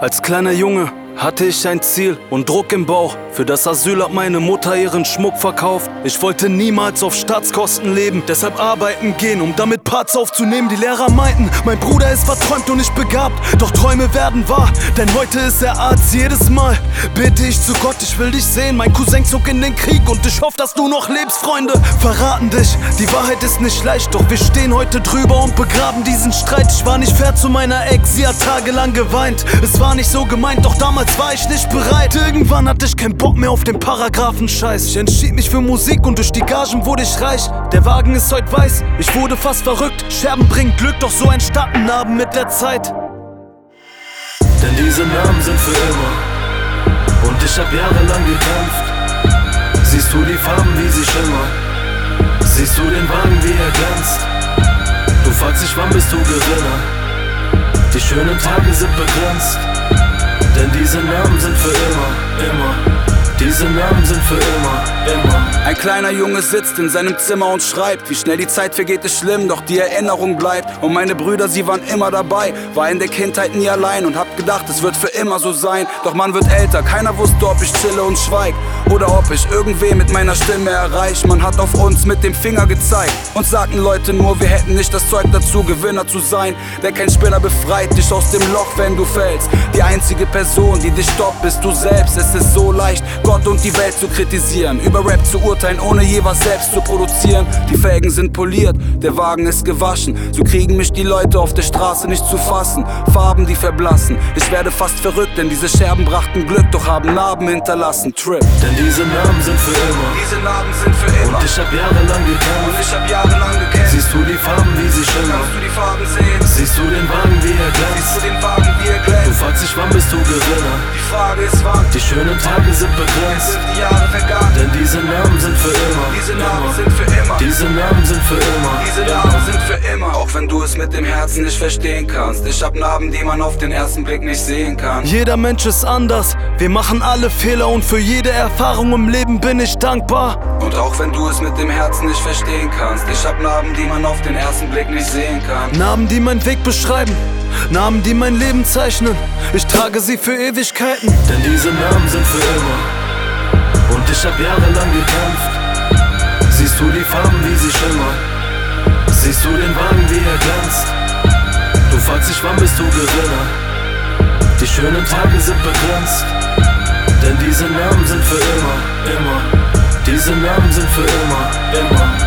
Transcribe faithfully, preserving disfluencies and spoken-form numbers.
Als kleiner Junge hatte ich ein Ziel und Druck im Bauch. Für das Asyl hat meine Mutter ihren Schmuck verkauft. Ich wollte niemals auf Staatskosten leben, deshalb arbeiten gehen, um damit Parts aufzunehmen. Die Lehrer meinten, mein Bruder ist verträumt und nicht begabt, doch Träume werden wahr, denn heute ist er Arzt. Jedes Mal bete ich zu Gott, ich will dich sehen. Mein Cousin zog in den Krieg und ich hoffe, dass du noch lebst. Freunde verraten dich, die Wahrheit ist nicht leicht, doch wir stehen heute drüber und begraben diesen Streit. Ich war nicht fair zu meiner Ex, sie hat tagelang geweint. Es war nicht so gemeint, doch damals war ich nicht bereit. Irgendwann hatte ich keinen Bock mehr auf den Paragraphen-Scheiß. Ich entschied mich für Musik und durch die Gagen wurde ich reich. Der Wagen ist heute weiß, ich wurde fast verrückt. Scherben bringen Glück, doch so entstanden Narben mit der Zeit. Denn diese Narben sind für immer und ich hab jahrelang gekämpft. Siehst du die Farben, wie sie schimmern? Siehst du den Wagen, wie er glänzt? Du fragst dich, wann bist du Gewinner? Die schönen Tage sind begrenzt. Denn diese Namen sind für immer, immer. Diese Namen sind für immer, immer. Ein kleiner Junge sitzt in seinem Zimmer und schreibt. Wie schnell die Zeit vergeht, ist schlimm, doch die Erinnerung bleibt. Und meine Brüder, sie waren immer dabei. War in der Kindheit nie allein und hab gedacht, es wird für immer so sein. Doch man wird älter, keiner wusste, ob ich chille und schweig oder ob ich irgendwen mit meiner Stimme erreich. Man hat auf uns mit dem Finger gezeigt und sagten Leute nur, wir hätten nicht das Zeug dazu, Gewinner zu sein. Denn kein Spinner befreit dich aus dem Loch, wenn du fällst. Die einzige Person, die dich stoppt, bist du selbst. Es ist so leicht, Gott und die Welt zu kritisieren, über Rap zu urteilen, ohne je was selbst zu produzieren. Die Felgen sind poliert, der Wagen ist gewaschen. So kriegen mich die Leute auf der Straße nicht zu fassen. Farben, die verblassen, ich werde fast verrückt, denn diese Scherben brachten Glück, doch haben Narben hinterlassen. Trip. Denn diese Narben sind für immer. Diese Narben sind für immer. Und ich hab jahrelang gekämpft. Und ich hab jahrelang gekämpft. Siehst du die Farben, wie sie schimmern? Kannst du die Farben sehen? Siehst du den Wagen, wie er glänzt? Siehst du den Wagen, wie er glänzt? Du fragst dich, wann bist du Gewinner? Die Frage ist wann. Die schönen Tage sind begrenzt. Sind die Jahre vergangen. Denn diese Namen sind für immer. Diese Namen immer. sind für immer. Diese Namen sind für immer. Diese Narben sind für immer. Auch wenn du es mit dem Herzen nicht verstehen kannst. Ich hab Narben, die man auf den ersten Blick nicht sehen kann. Jeder Mensch ist anders. Wir machen alle Fehler und für jede Erfahrung im Leben bin ich dankbar. Und auch wenn du es mit dem Herzen nicht verstehen kannst. Ich hab Narben, die man auf den ersten Blick nicht sehen kann. Narben, die meinen Weg beschreiben. Namen, die mein Leben zeichnen. Ich trage sie für Ewigkeiten. Denn diese Namen sind für immer. Und ich hab jahrelang gekämpft. Siehst du die Farben, wie sie schimmern? Siehst du den Wagen, wie er glänzt? Du fragst dich, wann bist du Gewinner? Die schönen Tage sind begrenzt. Denn diese Namen sind für immer, immer. Diese Namen sind für immer, immer.